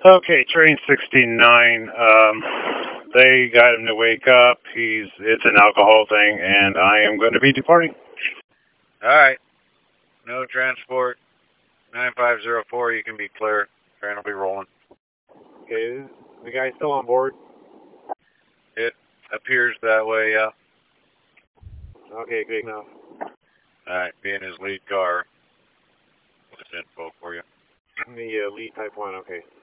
Okay, train 69. They got him to wake up. It's an alcohol thing, and I am going to be departing. All right. No transport. 9504, you can be clear. Train will be rolling. Okay, the guy's still on board? It appears that way, yeah. Okay, good enough. All right, be in his lead car. This info for you. The lead type 1, okay.